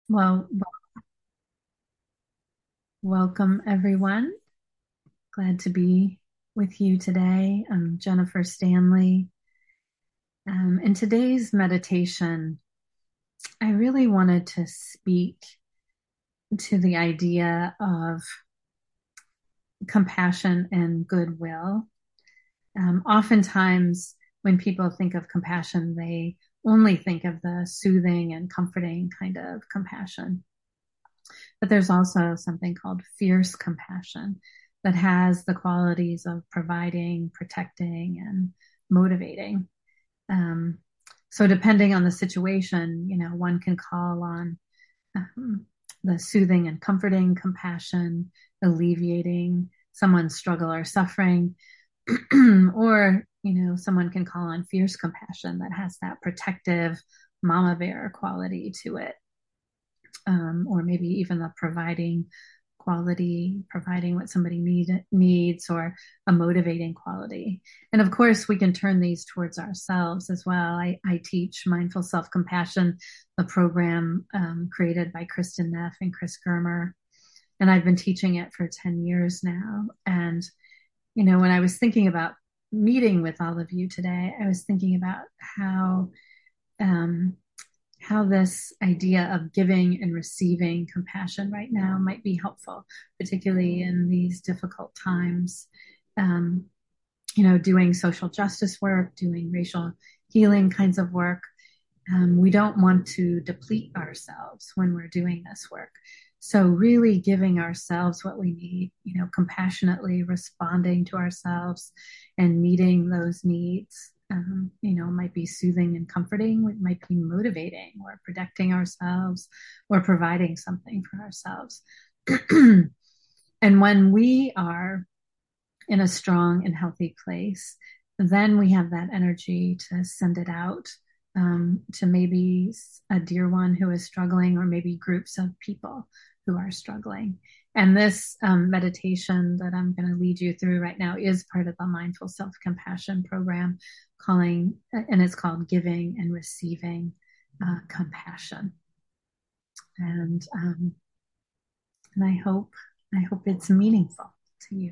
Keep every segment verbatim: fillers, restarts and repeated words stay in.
Well, w- welcome everyone. Glad to be with you today. I'm Jennifer Stanley. Um, in today's meditation, I really wanted to speak to the idea of compassion and goodwill. Um, oftentimes, when people think of compassion, they only think of the soothing and comforting kind of compassion. But there's also something called fierce compassion that has the qualities of providing, protecting, and motivating. Um, so, depending on the situation, you know, one can call on um, the soothing and comforting compassion, alleviating someone's struggle or suffering, or, you know, someone can call on fierce compassion that has that protective mama bear quality to it, um, or maybe even the providing quality, providing what somebody need, needs, or a motivating quality. And of course, we can turn these towards ourselves as well. I, I teach Mindful Self Compassion, a program um, created by Kristen Neff and Chris Germer. And I've been teaching it for ten years now. And, you know, when I was thinking about meeting with all of you today, I was thinking about how um, how this idea of giving and receiving compassion right now might be helpful, particularly in these difficult times. Um, you know, doing social justice work, doing racial healing kinds of work. Um, we don't want to deplete ourselves when we're doing this work. So, really giving ourselves what we need, you know, compassionately responding to ourselves and meeting those needs, um, you know, might be soothing and comforting, it might be motivating or protecting ourselves or providing something for ourselves. And when we are in a strong and healthy place, then we have that energy to send it out, um, to maybe a dear one who is struggling, or maybe groups of people who are struggling. And this um, meditation that I'm going to lead you through right now is part of the Mindful Self Compassion program, calling, and it's called Giving and Receiving uh, Compassion. And um, and I hope I hope it's meaningful to you.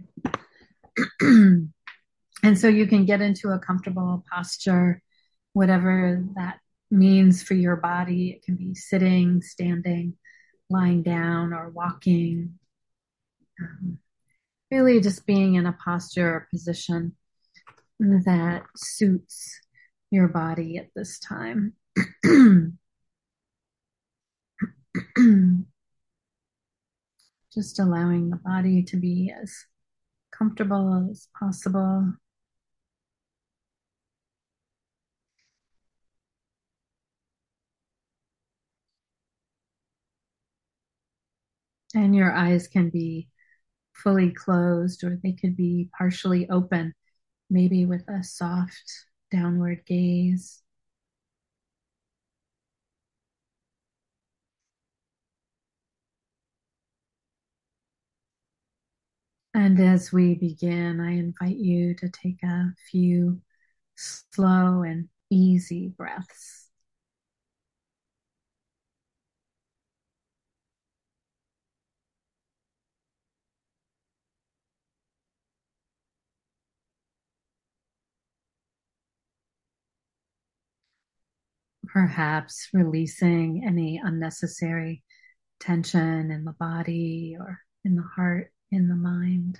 And so you can get into a comfortable posture, whatever that means for your body. It can be sitting, standing, lying down, or walking. Um, really just being in a posture or position that suits your body at this time. Just allowing the body to be as comfortable as possible. And your eyes can be fully closed, or they could be partially open, maybe with a soft downward gaze. And as we begin, I invite you to take a few slow and easy breaths. Perhaps releasing any unnecessary tension in the body or in the heart, in the mind.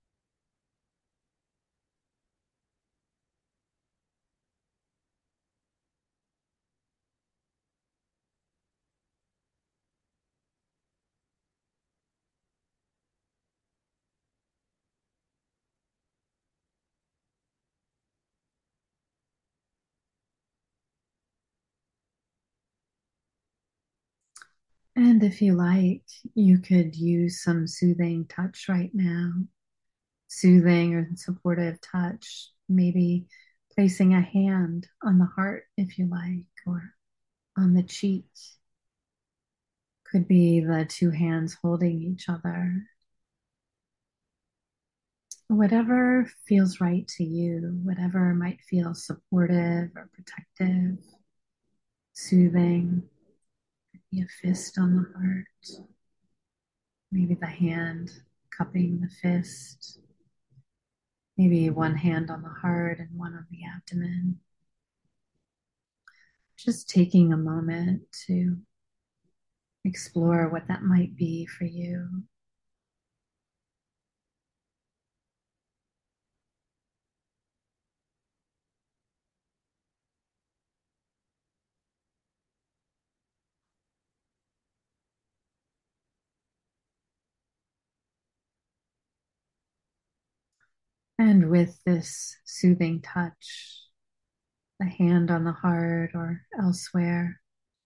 And if you like, you could use some soothing touch right now, soothing or supportive touch, maybe placing a hand on the heart if you like, or on the cheek. Could be the two hands holding each other. Whatever feels right to you, whatever might feel supportive or protective, soothing. Maybe a fist on the heart, maybe the hand cupping the fist, maybe one hand on the heart and one on the abdomen. Just taking a moment to explore what that might be for you. And with this soothing touch, the hand on the heart or elsewhere,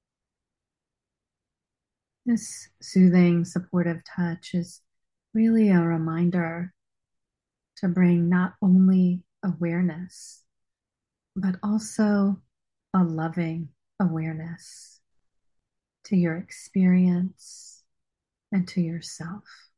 this soothing, supportive touch is really a reminder to bring not only awareness, but also a loving awareness to your experience and to yourself.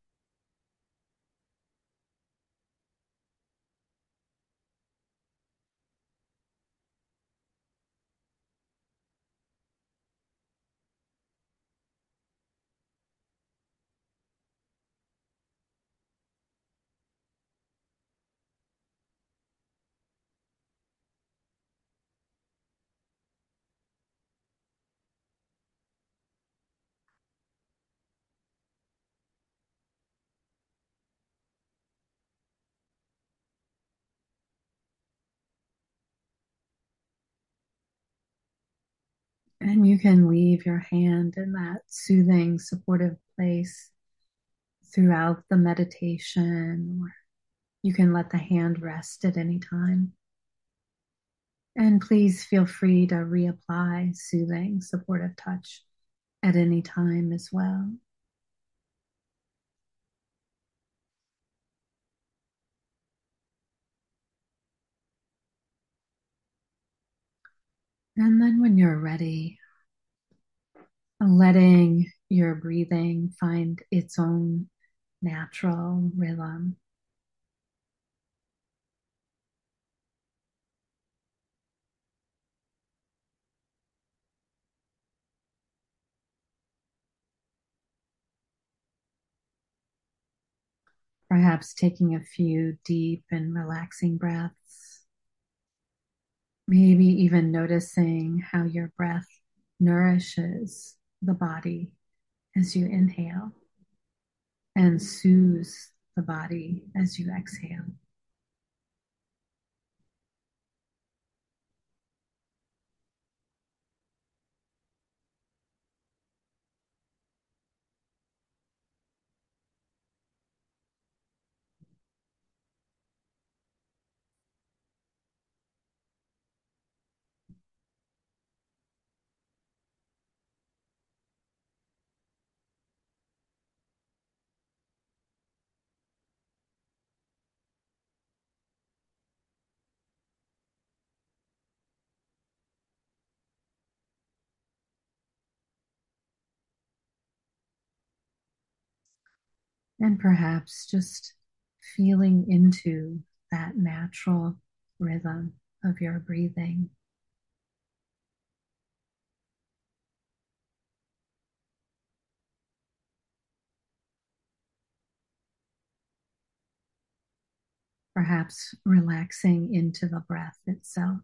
And you can leave your hand in that soothing, supportive place throughout the meditation, or you can let the hand rest at any time. And please feel free to reapply soothing, supportive touch at any time as well. And then when you're ready, letting your breathing find its own natural rhythm. Perhaps taking a few deep and relaxing breaths. Maybe even noticing how your breath nourishes the body as you inhale and soothes the body as you exhale. And perhaps just feeling into that natural rhythm of your breathing. Perhaps relaxing into the breath itself.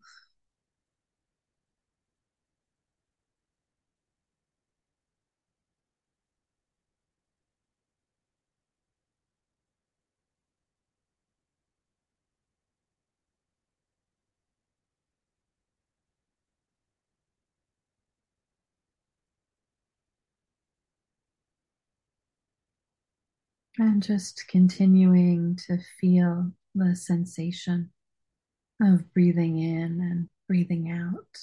And just continuing to feel the sensation of breathing in and breathing out.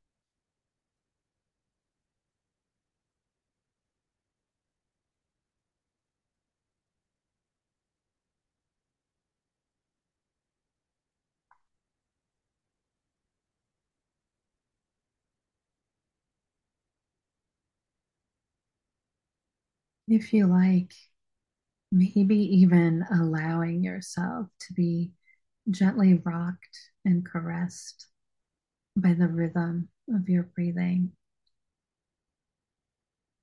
If you like, maybe even allowing yourself to be gently rocked and caressed by the rhythm of your breathing.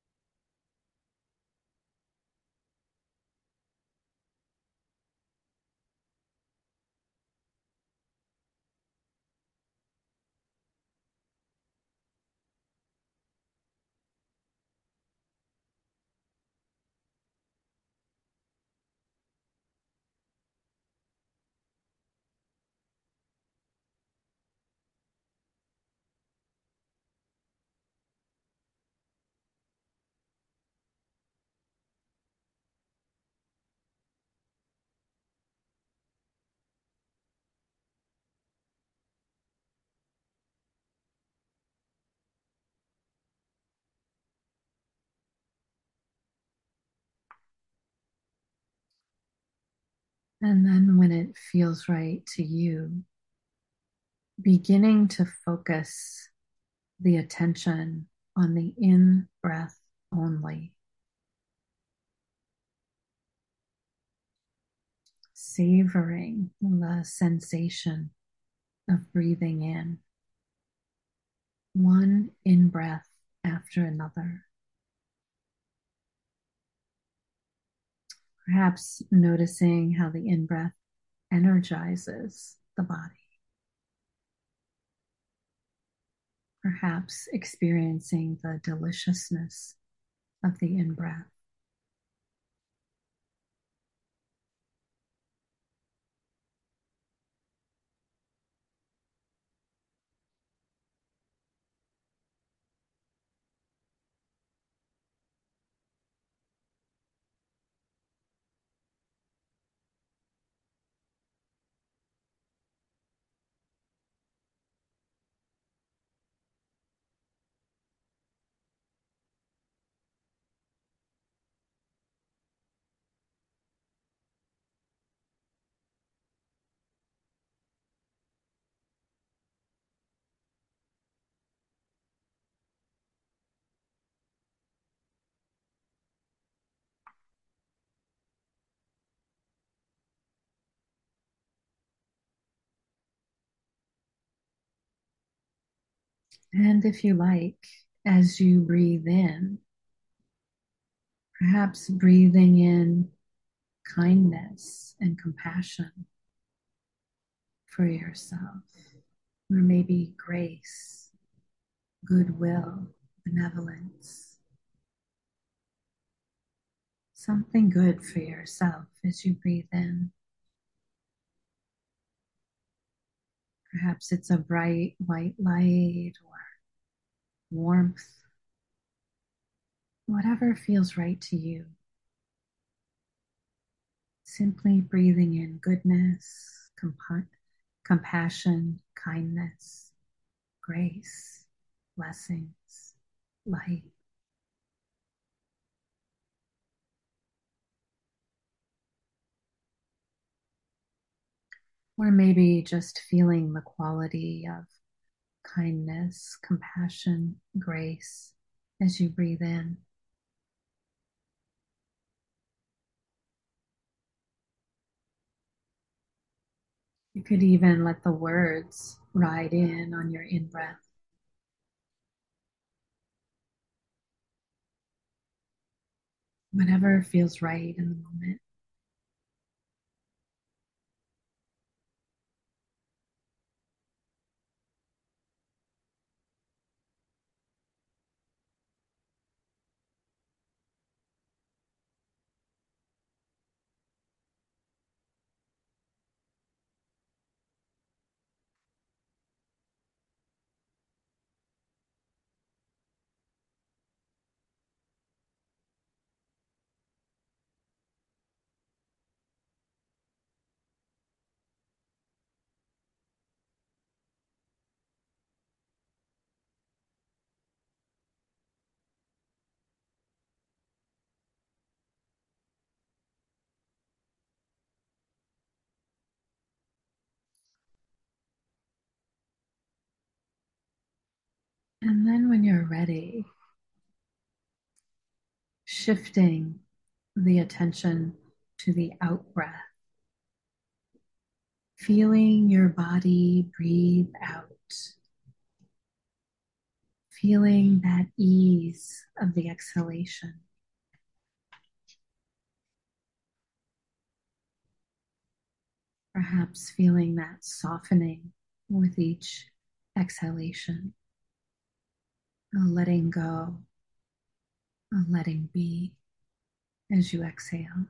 And then when it feels right to you, beginning to focus the attention on the in breath only, savoring the sensation of breathing in one in breath after another. Perhaps noticing how the in breath energizes the body. Perhaps experiencing the deliciousness of the in breath. And if you like, as you breathe in, perhaps breathing in kindness and compassion for yourself, or maybe grace, goodwill, benevolence, something good for yourself as you breathe in. Perhaps it's a bright white light or warmth, whatever feels right to you. Simply breathing in goodness, compa- compassion, kindness, grace, blessings, light. Or maybe just feeling the quality of kindness, compassion, grace as you breathe in. You could even let the words ride in on your in breath. Whatever feels right in the moment. And then when you're ready, shifting the attention to the out breath, feeling your body breathe out, feeling that ease of the exhalation. Perhaps feeling that softening with each exhalation, a letting go, a letting be as you exhale.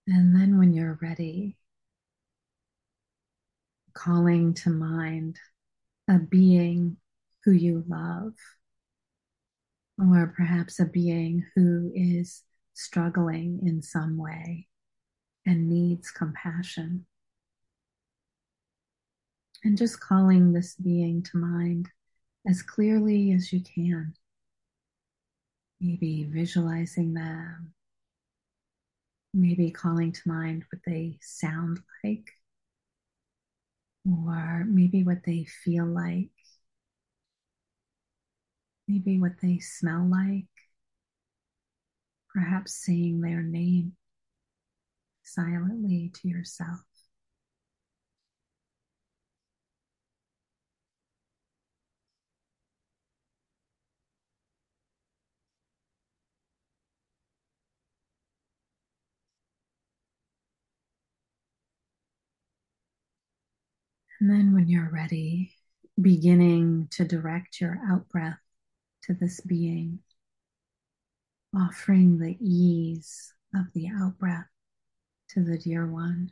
And then when you're ready, calling to mind a being who you love, or perhaps a being who is struggling in some way and needs compassion. And just calling this being to mind as clearly as you can. Maybe visualizing them, maybe calling to mind what they sound like, or maybe what they feel like, maybe what they smell like, perhaps saying their name silently to yourself. And then when you're ready, beginning to direct your out breath to this being, offering the ease of the out breath to the dear one.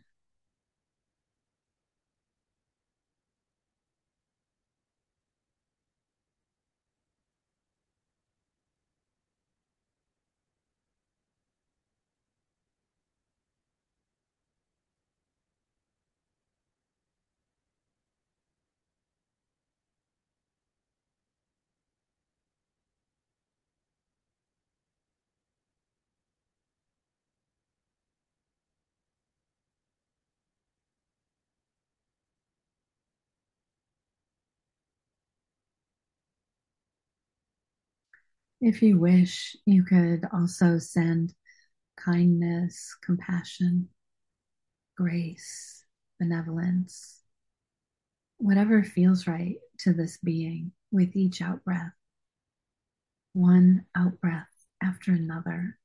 If you wish, you could also send kindness, compassion, grace, benevolence, whatever feels right to this being with each out breath, one out breath after another,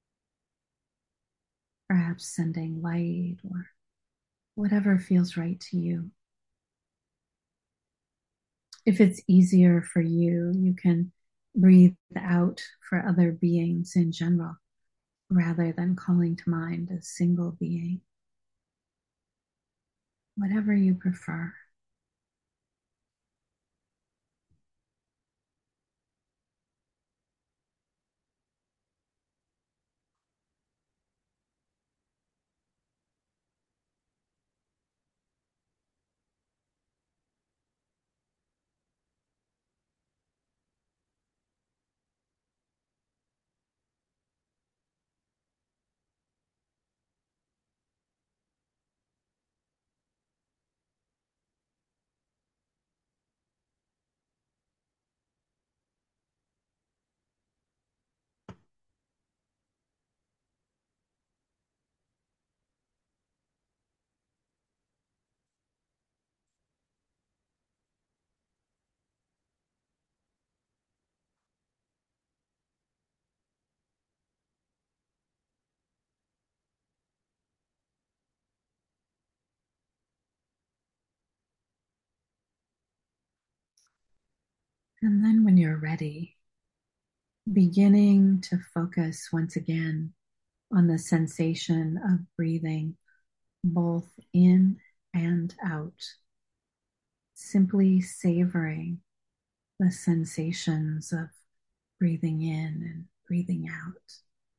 perhaps sending light or whatever feels right to you. If it's easier for you, you can breathe out for other beings in general rather than calling to mind a single being. Whatever you prefer. And then when you're ready, beginning to focus once again on the sensation of breathing both in and out, simply savoring the sensations of breathing in and breathing out.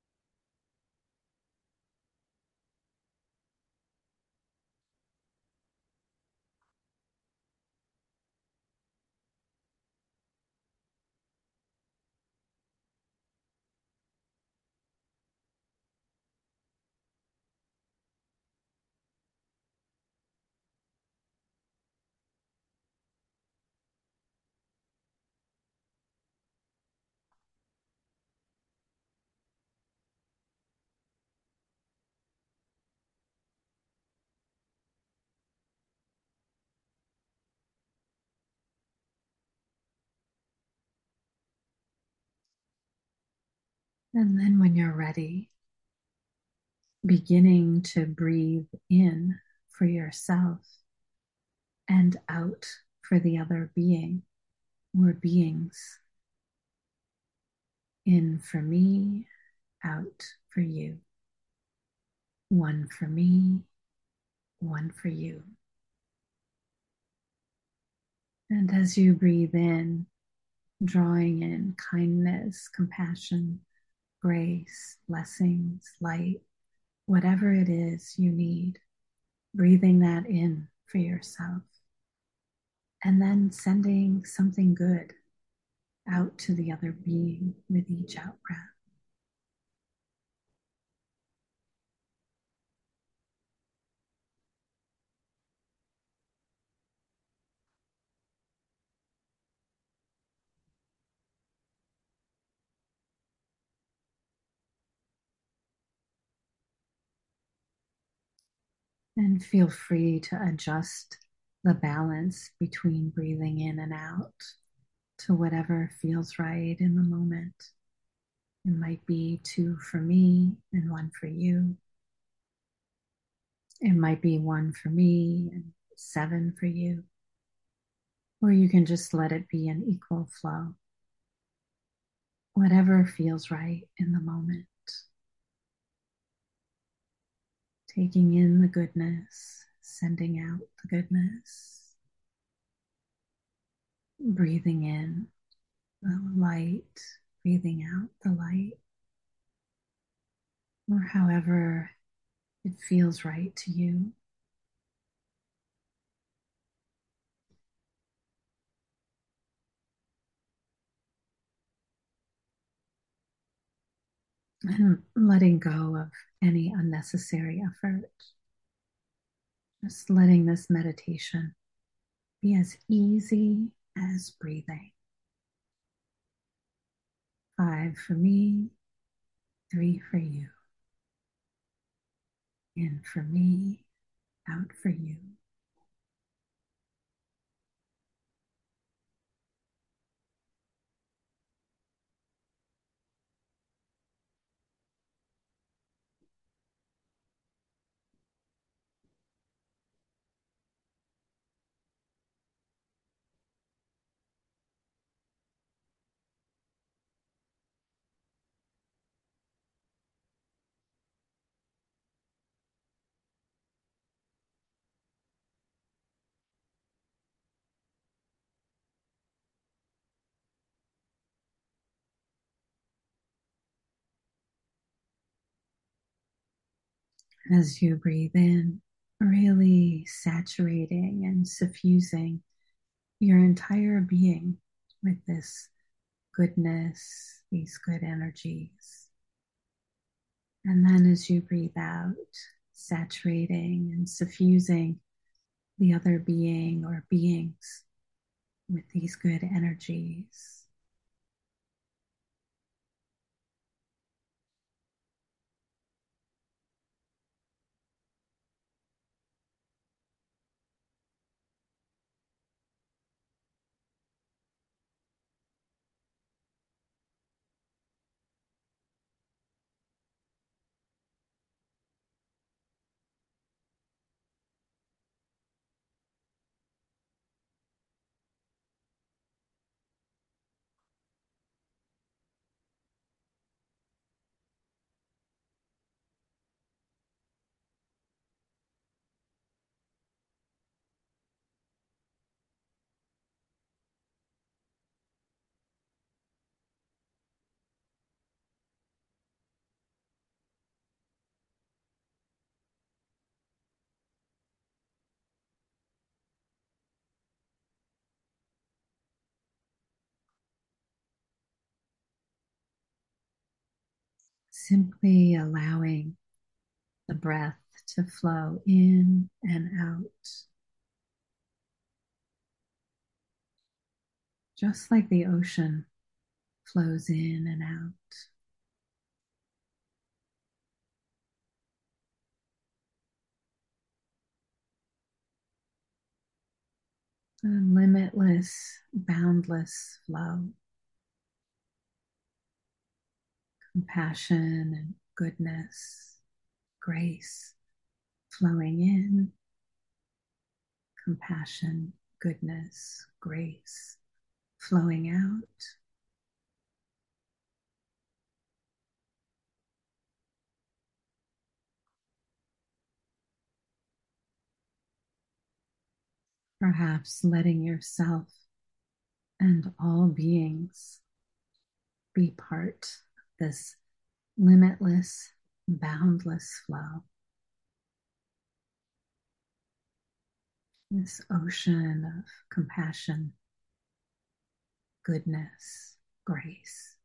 And then when you're ready, beginning to breathe in for yourself and out for the other being or beings. In for me, out for you. one for me, one for you. And as you breathe in, drawing in kindness, compassion, grace, blessings, light, whatever it is you need, breathing that in for yourself. And then sending something good out to the other being with each out breath. And feel free to adjust the balance between breathing in and out to whatever feels right in the moment. It might be two for me and one for you. It might be one for me and seven for you. Or you can just let it be an equal flow. Whatever feels right in the moment. Taking in the goodness, sending out the goodness. Breathing in the light, breathing out the light. Or however it feels right to you. And letting go of any unnecessary effort. Just letting this meditation be as easy as breathing. Five for me, three for you. In for me, out for you. As you breathe in, really saturating and suffusing your entire being with this goodness, these good energies. And then as you breathe out, saturating and suffusing the other being or beings with these good energies. Simply allowing the breath to flow in and out, just like the ocean flows in and out. A limitless, boundless flow, compassion and goodness, grace flowing in, compassion, goodness, grace flowing out. Perhaps letting yourself and all beings be part of this limitless, boundless flow, this ocean of compassion, goodness, grace,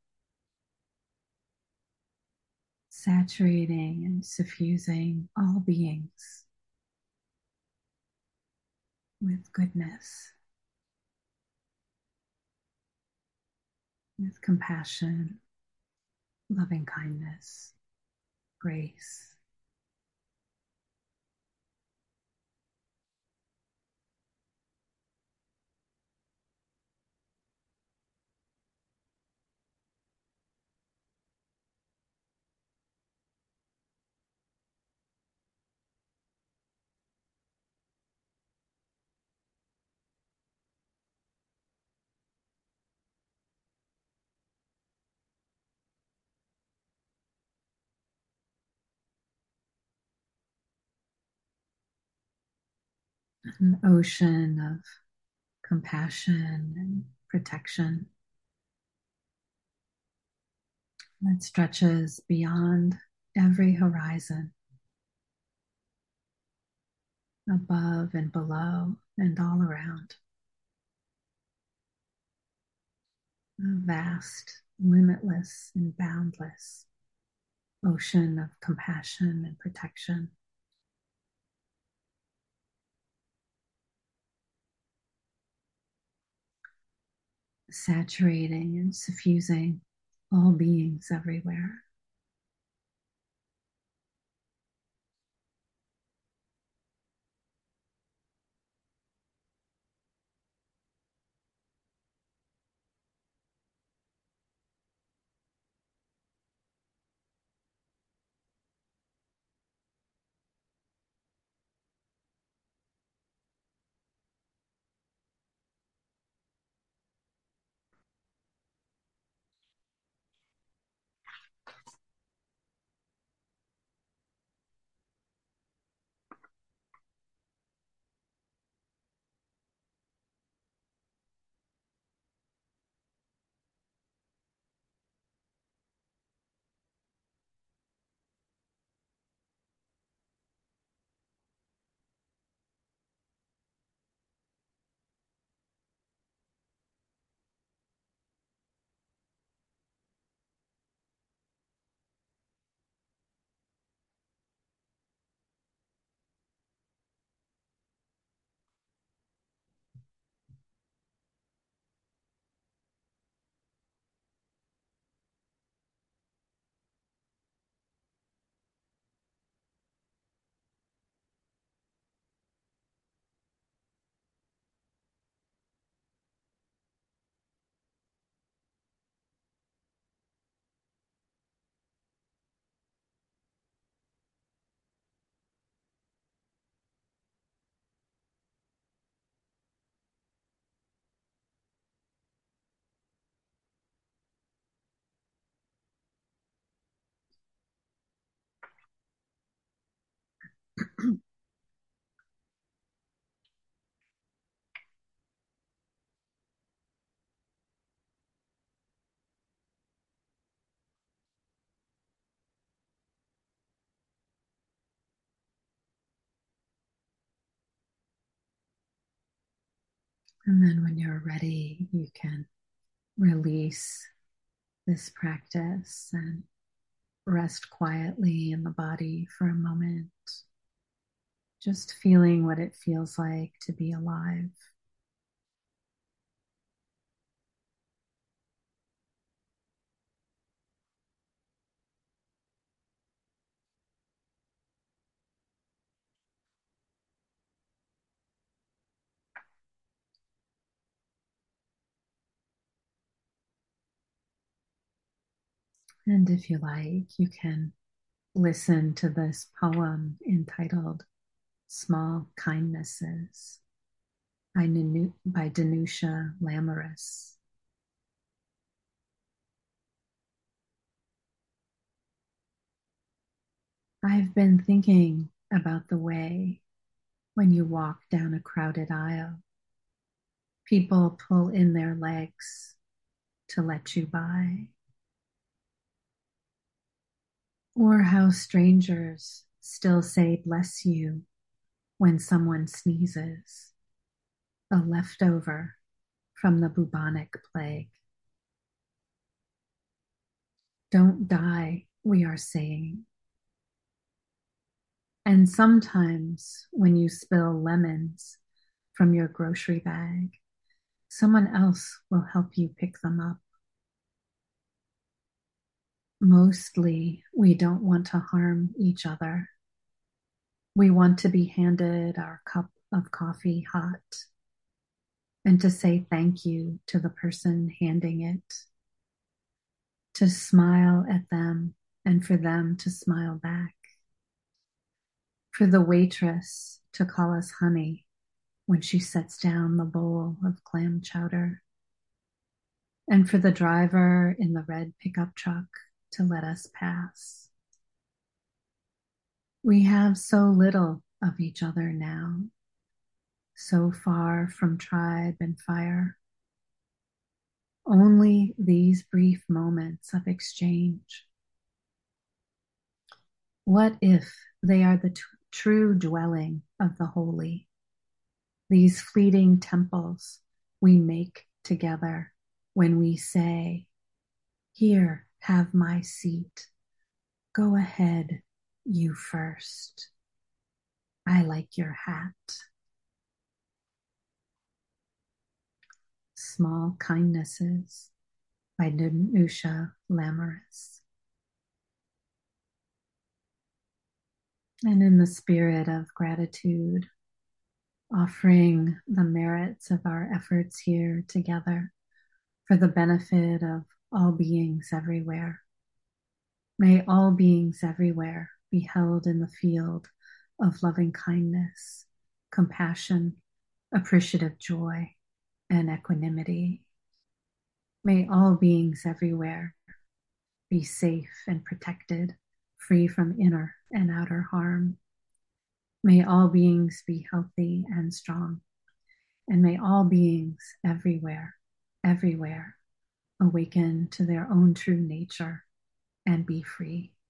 saturating and suffusing all beings with goodness, with compassion, loving kindness, grace. An ocean of compassion and protection that stretches beyond every horizon, above and below and all around. A vast, limitless, and boundless ocean of compassion and protection. Saturating and suffusing all beings everywhere. And then when you're ready, you can release this practice and rest quietly in the body for a moment, just feeling what it feels like to be alive. And if you like, you can listen to this poem entitled Small Kindnesses by, Nanu- by Danusha Lamoris. I've been thinking about the way when you walk down a crowded aisle. People pull in their legs to let you by. Or how strangers still say bless you when someone sneezes, a leftover from the bubonic plague. Don't die, we are saying. And sometimes when you spill lemons from your grocery bag, someone else will help you pick them up. Mostly, we don't want to harm each other. We want to be handed our cup of coffee hot and to say thank you to the person handing it, to smile at them and for them to smile back, for the waitress to call us honey when she sets down the bowl of clam chowder, and for the driver in the red pickup truck to let us pass. We have so little of each other now, so far from tribe and fire. Only these brief moments of exchange. What if they are the t- true dwelling of the holy? These fleeting temples we make together when we say, here, have my seat. Go ahead, you first. I like your hat. Small Kindnesses by Danusha Lamoris. And in the spirit of gratitude, offering the merits of our efforts here together for the benefit of all beings everywhere. May all beings everywhere be held in the field of loving kindness, compassion, appreciative joy, and equanimity. May all beings everywhere be safe and protected, free from inner and outer harm. May all beings be healthy and strong, and may all beings everywhere, everywhere awaken to their own true nature and be free.